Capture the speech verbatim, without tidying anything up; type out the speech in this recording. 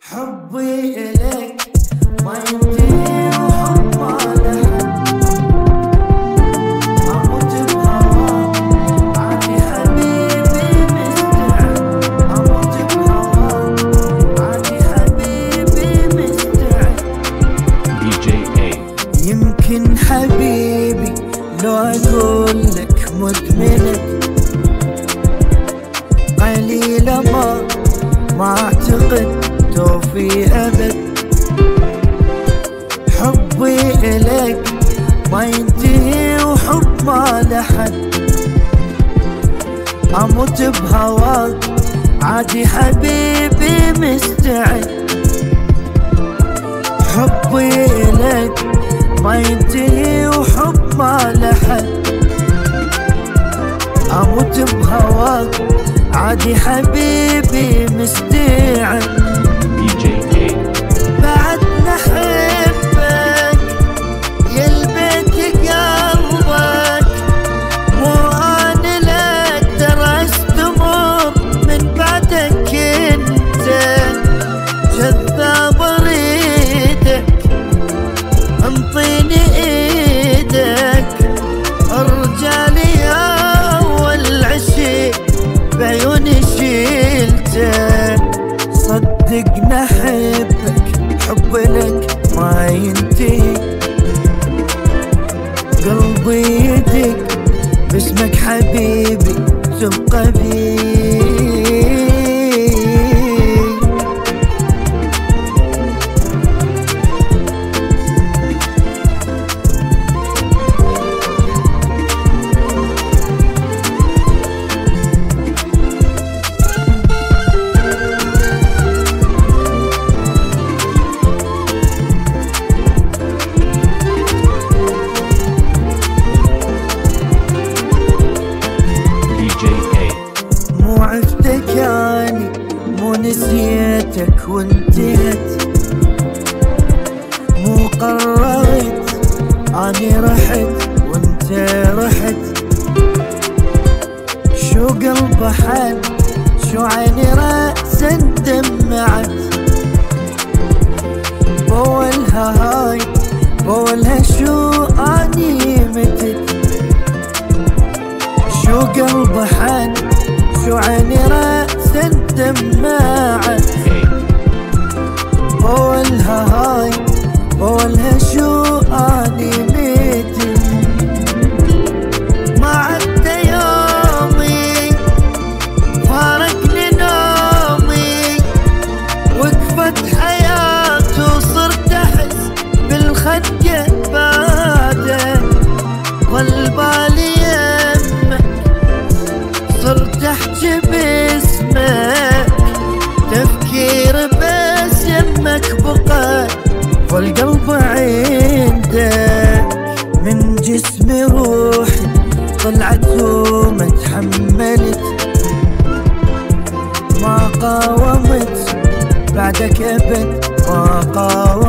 حبي إليك ما ينتهي وحب ما له أموت بهواك عادي حبيبي مستعد أموت بهواك عادي حبيبي مستعد. دي جي اي يمكن حبيبي لو أقول لك مدمنك قليلة ما ما أعتقد توفي أبد. حبي إليك ما ينتهي وحب ما لحد أموت بهواك عادي حبيبي مستعد. حبي إليك ما ينتهي وحب ما لحد أموت بهواك عادي حبيبي مستعد. دي جي اي بعد نحبك يلبك قلبك مو أنا لك درست أمور من بعدك انت جذاب اريدك انطيني ايدك الرجال اول عشيق بعيوني شيلته. صدقنا حبك حب لك ما ينتهي قلبي يدق باسمك حبيبي تبقى بيه. مو عفتك اني مو نسيتك وانتهت مو قررت اني رحت وانت رحت. شو قلب حن شو عيني رأسا دمعت بولها هاي بولها شو اني متت. شو قلب حن شو عيني رأسا دمعت بولها هاي بولها شو اني ميتت. ما عدت يومي فارقني نومي وقفت حياتي وصرت احس بالخد بعده ظل بالي يمك صرت احكي باسمك تفكير بس يمك بقى والقلب عندك. من جسمي روحي طلعت وما تحملت ما قاومت بعدك ابد ما قاومت.